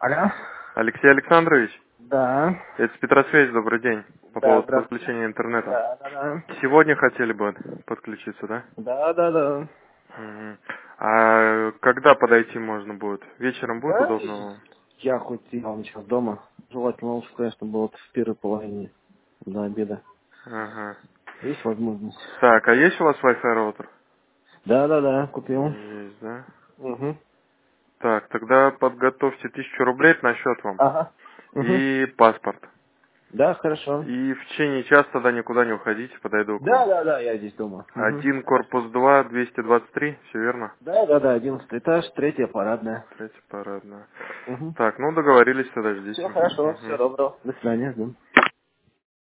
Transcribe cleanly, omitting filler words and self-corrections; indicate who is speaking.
Speaker 1: Алло?
Speaker 2: Алексей Александрович,
Speaker 1: Да.
Speaker 2: это с Петросвязь, добрый день. По
Speaker 1: Да,
Speaker 2: поводу
Speaker 1: здравствуйте.
Speaker 2: подключения интернета.
Speaker 1: Да.
Speaker 2: Сегодня хотели бы подключиться, да?
Speaker 1: Да.
Speaker 2: Мгм. А когда подойти можно будет? Вечером будет
Speaker 1: Да,
Speaker 2: удобно вам?
Speaker 1: я хоть я сейчас дома. Желательно лучше, конечно, было в первой половине до обеда.
Speaker 2: Ага.
Speaker 1: Есть возможность?
Speaker 2: Так, а есть у вас Wi-Fi роутер?
Speaker 1: Да, купил.
Speaker 2: Есть, да?
Speaker 1: Угу.
Speaker 2: Так, тогда подготовьте 1000 рублей на счет вам.
Speaker 1: Ага. Угу.
Speaker 2: И паспорт.
Speaker 1: Да, хорошо.
Speaker 2: И в течение часа тогда никуда не уходите, подойду к вам.
Speaker 1: Да, я здесь дома. Угу.
Speaker 2: Один корпус 2, 223, все верно?
Speaker 1: Да, 11 этаж, третья парадная.
Speaker 2: Третья парадная.
Speaker 1: Угу.
Speaker 2: Так, ну договорились, тогда
Speaker 1: Все
Speaker 2: ждите.
Speaker 1: хорошо, всего
Speaker 2: Мгм.
Speaker 1: доброго. До свидания, ждем.